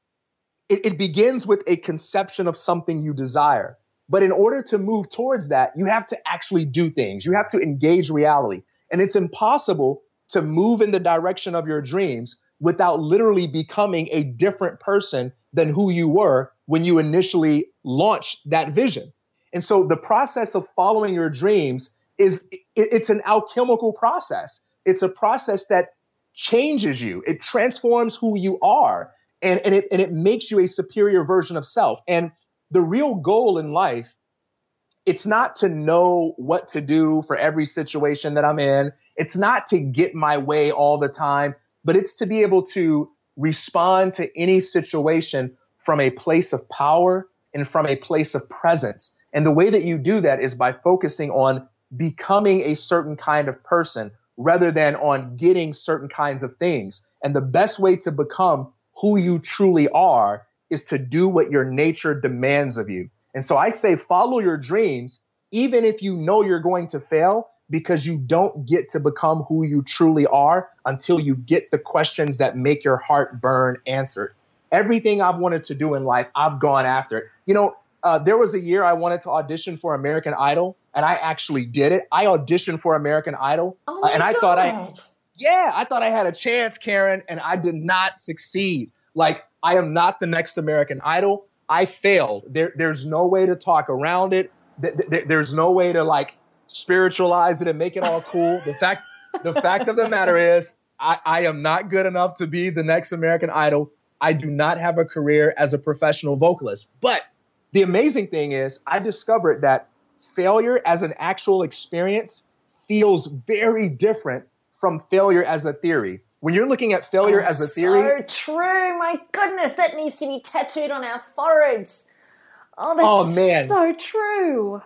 Speaker 3: it, it begins with a conception of something you desire. But in order to move towards that, you have to actually do things. You have to engage reality. And it's impossible to move in the direction of your dreams without literally becoming a different person than who you were when you initially launched that vision. And so the process of following your dreams is it, it's an alchemical process. It's a process that changes you. It transforms who you are, and, and, it, and it makes you a superior version of self. And the real goal in life, it's not to know what to do for every situation that I'm in. It's not to get my way all the time, but it's to be able to respond to any situation from a place of power and from a place of presence. And the way that you do that is by focusing on becoming a certain kind of person rather than on getting certain kinds of things. And the best way to become who you truly are is to do what your nature demands of you. And so I say follow your dreams, even if you know you're going to fail, because you don't get to become who you truly are until you get the questions that make your heart burn answered. Everything I've wanted to do in life, I've gone after it. You know, uh, there was a year I wanted to audition for American Idol, and I actually did it. I auditioned for American Idol,
Speaker 2: Oh my
Speaker 3: uh, and I
Speaker 2: God.
Speaker 3: thought I, yeah, I thought I had a chance, Karen, and I did not succeed. Like, I am not the next American Idol. I failed. There, there's no way to talk around it. Th- th- there's no way to like spiritualize it and make it all cool. The fact, the fact of the matter is, I, I am not good enough to be the next American Idol. I do not have a career as a professional vocalist. But the amazing thing is, I discovered that failure as an actual experience feels very different from failure as a theory. When you're looking at failure
Speaker 2: Oh,
Speaker 3: as a theory,
Speaker 2: so true. My goodness, that needs to be tattooed on our foreheads. Oh, that's
Speaker 3: Oh, man.
Speaker 2: so true.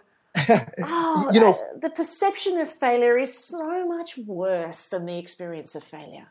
Speaker 2: Oh,
Speaker 3: you know,
Speaker 2: uh, the perception of failure is so much worse than the experience of failure.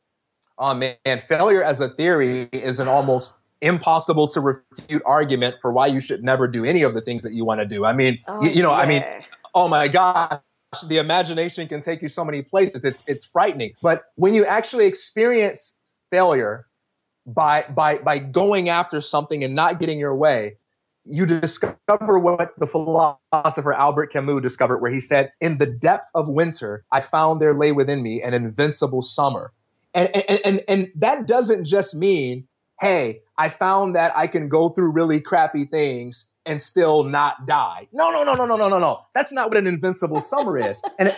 Speaker 3: oh man, failure as a theory is an almost impossible to refute argument for why you should never do any of the things that you want to do. I mean,
Speaker 2: Oh,
Speaker 3: you, you know, I mean,
Speaker 2: yeah.
Speaker 3: oh my gosh, the imagination can take you so many places. It's it's frightening. But when you actually experience failure by by by going after something and not getting your way, you discover what the philosopher Albert Camus discovered, where he said, in the depth of winter, I found there lay within me an invincible summer. And, and, and, and that doesn't just mean, hey, I found that I can go through really crappy things and still not die. No, no, no, no, no, no, no, no. That's not what an invincible summer is. And,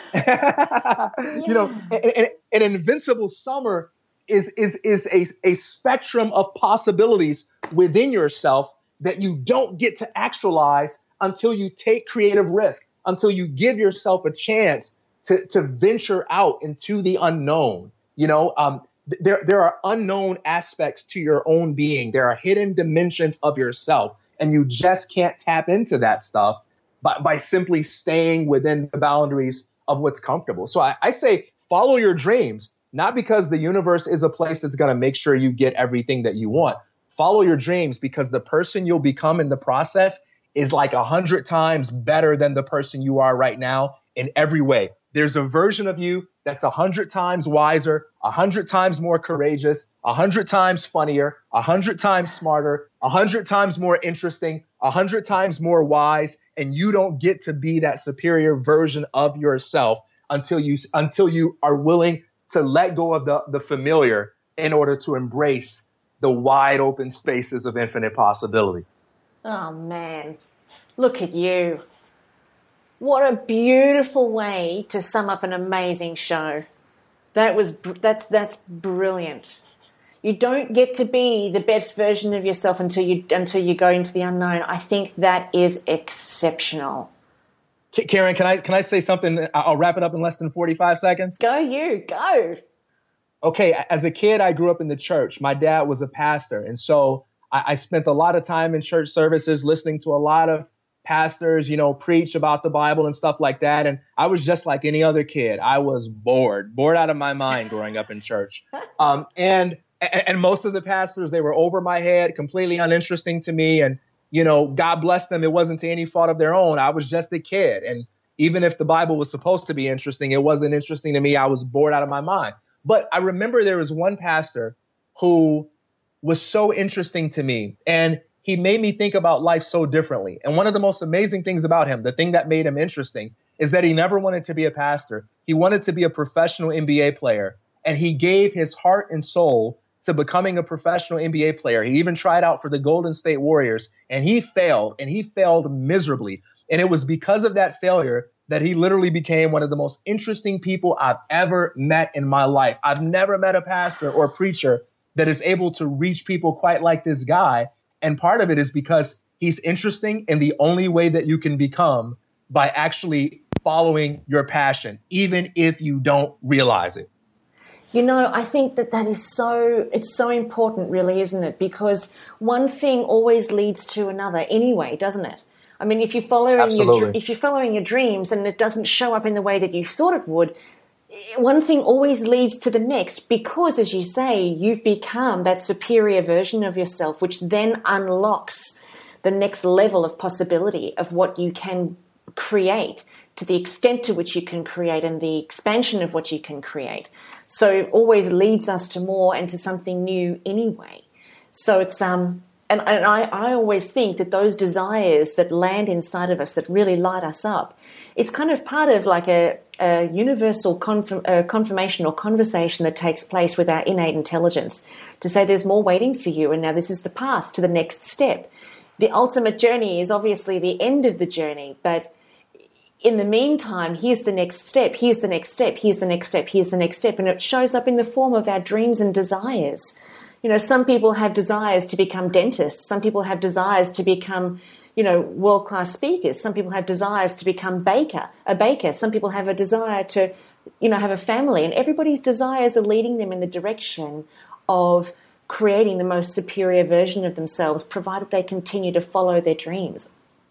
Speaker 3: it, you know, an, an, an invincible summer is, is, is a, a spectrum of possibilities within yourself that you don't get to actualize until you take creative risk, until you give yourself a chance to, to venture out into the unknown. You know, um, th- there, there are unknown aspects to your own being. There are hidden dimensions of yourself, and you just can't tap into that stuff by, by simply staying within the boundaries of what's comfortable. So I, I say follow your dreams, not because the universe is a place that's going to make sure you get everything that you want. Follow your dreams because the person you'll become in the process is like a hundred times better than the person you are right now in every way. There's a version of you that's a hundred times wiser, a hundred times more courageous, a hundred times funnier, a hundred times smarter, a hundred times more interesting, a hundred times more wise. And you don't get to be that superior version of yourself until you until you are willing to let go of the, the familiar in order to embrace the wide open spaces of infinite possibility.
Speaker 2: Oh, man. Look at you. What a beautiful way to sum up an amazing show. That was that's that's brilliant. You don't get to be the best version of yourself until you until you go into the unknown. I think that is exceptional.
Speaker 3: Karen, can I can I say something? I'll wrap it up in less than forty-five seconds.
Speaker 2: Go you, go.
Speaker 3: Okay, as a kid, I grew up in the church. My dad was a pastor, and so I, I spent a lot of time in church services listening to a lot of pastors, you know, preach about the Bible and stuff like that. And I was just like any other kid. I was bored, bored out of my mind growing up in church. Um, and and most of the pastors, they were over my head, completely uninteresting to me. And, you know, God bless them. It wasn't to any fault of their own. I was just a kid. And even if the Bible was supposed to be interesting, it wasn't interesting to me. I was bored out of my mind. But I remember there was one pastor who was so interesting to me, and he made me think about life so differently. And one of the most amazing things about him, the thing that made him interesting, is that he never wanted to be a pastor. He wanted to be a professional N B A player, and he gave his heart and soul to becoming a professional N B A player. He even tried out for the Golden State Warriors, and he failed, and he failed miserably. And it was because of that failure that he literally became one of the most interesting people I've ever met in my life. I've never met a pastor or preacher that is able to reach people quite like this guy. And part of it is because he's interesting in the only way that you can become, by actually following your passion, even if you don't realize it.
Speaker 2: You know, I think that that is so, it's so important really, isn't it? Because one thing always leads to another anyway, doesn't it? I mean, if you're following your, if you're following your dreams and it doesn't show up in the way that you thought it would, one thing always leads to the next, because, as you say, you've become that superior version of yourself, which then unlocks the next level of possibility of what you can create, to the extent to which you can create and the expansion of what you can create. So it always leads us to more and to something new anyway. So it's um. And, and I, I always think that those desires that land inside of us that really light us up, it's kind of part of like a, a universal confirm, uh, confirmation or conversation that takes place with our innate intelligence to say there's more waiting for you, and now this is the path to the next step. The ultimate journey is obviously the end of the journey, but in the meantime, here's the next step, here's the next step, here's the next step, here's the next step, and it shows up in the form of our dreams and desires. You know, some people have desires to become dentists. Some people have desires to become, you know, world-class speakers. Some people have desires to become baker, a baker. Some people have a desire to, you know, have a family. And everybody's desires are leading them in the direction of creating the most superior version of themselves, provided they continue to follow their dreams.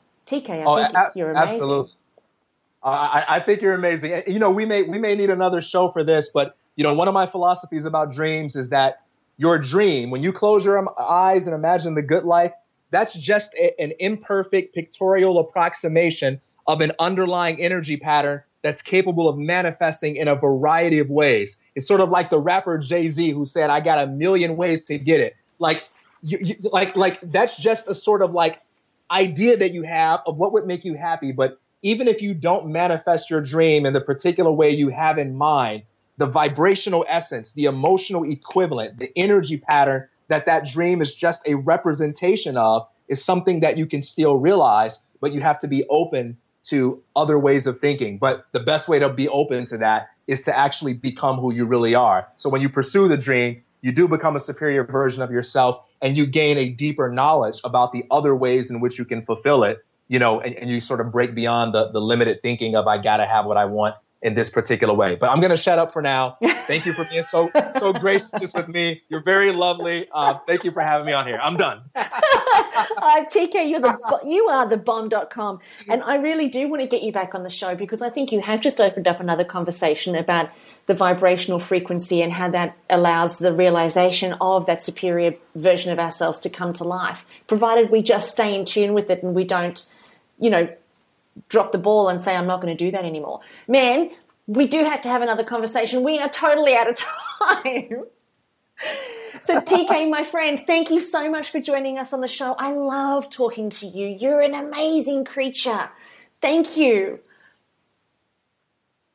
Speaker 2: T K, I
Speaker 3: oh,
Speaker 2: think a- you're amazing.
Speaker 3: Absolutely. Uh, I, I think you're amazing. You know, we may we may need another show for this, but, you know, one of my philosophies about dreams is that your dream, when you close your eyes and imagine the good life, that's just a, an imperfect pictorial approximation of an underlying energy pattern that's capable of manifesting in a variety of ways. It's sort of like the rapper Jay-Z, who said, I got a million ways to get it. Like, you, you, like, like that's just a sort of like idea that you have of what would make you happy. But even if you don't manifest your dream in the particular way you have in mind, the vibrational essence, the emotional equivalent, the energy pattern that that dream is just a representation of is something that you can still realize, but you have to be open to other ways of thinking. But the best way to be open to that is to actually become who you really are. So when you pursue the dream, you do become a superior version of yourself, and you gain a deeper knowledge about the other ways in which you can fulfill it, you know, and, and you sort of break beyond the, the limited thinking of I got to have what I want in this particular way. But I'm going to shut up for now. Thank you for being so so gracious with me. You're very lovely. Uh, thank you for having me on here. I'm done.
Speaker 2: uh, T K, you're the, you are the bomb dot com. And I really do want to get you back on the show, because I think you have just opened up another conversation about the vibrational frequency and how that allows the realization of that superior version of ourselves to come to life, provided we just stay in tune with it and we don't, you know, drop the ball and say, I'm not going to do that anymore. Man, we do have to have another conversation. We are totally out of time. So T K, my friend, thank you so much for joining us on the show. I love talking to you. You're an amazing creature. Thank you.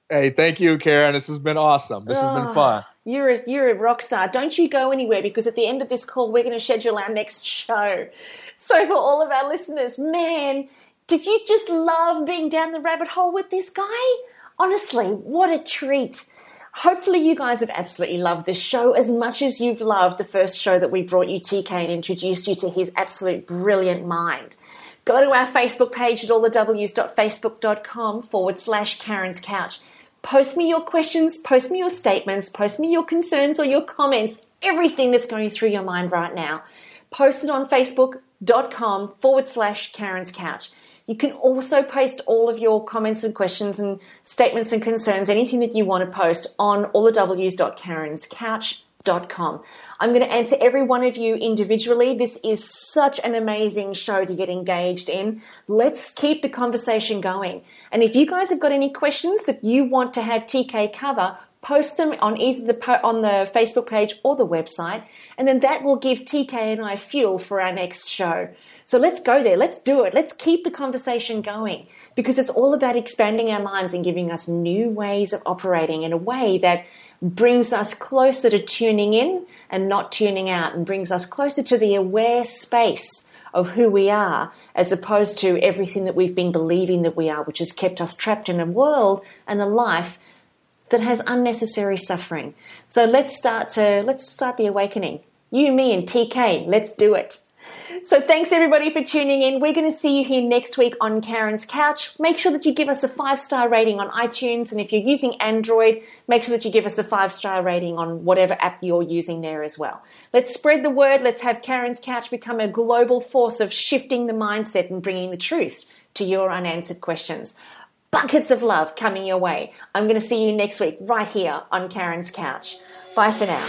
Speaker 3: Hey, thank you, Karen. This has been awesome. This oh, has been fun.
Speaker 2: You're a, you're a rock star. Don't you go anywhere, because at the end of this call, we're going to schedule our next show. So for all of our listeners, man, did you just love being down the rabbit hole with this guy? Honestly, what a treat. Hopefully you guys have absolutely loved this show as much as you've loved the first show that we brought you T K and introduced you to his absolute brilliant mind. Go to our Facebook page at allthews.facebook.com forward slash Karen's Couch. Post me your questions, post me your statements, post me your concerns or your comments, everything that's going through your mind right now. Post it on facebook.com forward slash Karen's Couch. You can also post all of your comments and questions and statements and concerns, anything that you want to post, on all the w's dot karens couch dot com. I'm going to answer every one of you individually. This is such an amazing show to get engaged in. Let's keep the conversation going. And if you guys have got any questions that you want to have T K cover, post them on either the on the Facebook page or the website, and then that will give T K and I fuel for our next show. So let's go there. Let's do it. Let's keep the conversation going, because it's all about expanding our minds and giving us new ways of operating in a way that brings us closer to tuning in and not tuning out, and brings us closer to the aware space of who we are, as opposed to everything that we've been believing that we are, which has kept us trapped in a world and a life that has unnecessary suffering. So let's start to let's start the awakening. You, me, and T K. Let's do it. So thanks everybody for tuning in. We're going to see you here next week on Karen's Couch. Make sure that you give us a five-star rating on iTunes. And if you're using Android, make sure that you give us a five-star rating on whatever app you're using there as well. Let's spread the word. Let's have Karen's Couch become a global force of shifting the mindset and bringing the truth to your unanswered questions. Buckets of love coming your way. I'm going to see you next week right here on Karen's Couch. Bye for now.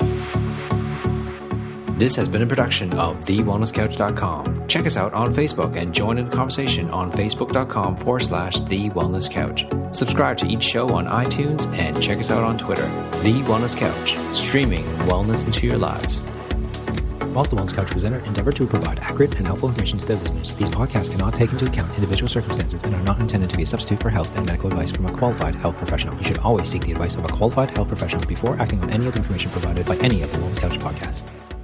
Speaker 1: This has been a production of the wellness couch dot com. Check us out on Facebook and join in the conversation on facebook.com forward slash the wellness couch. Subscribe to each show on iTunes and check us out on Twitter. The Wellness Couch, streaming wellness into your lives. Whilst the Wellness Couch presenter endeavor to provide accurate and helpful information to their listeners, these podcasts cannot take into account individual circumstances and are not intended to be a substitute for health and medical advice from a qualified health professional. You should always seek the advice of a qualified health professional before acting on any of the information provided by any of the Wellness Couch podcasts.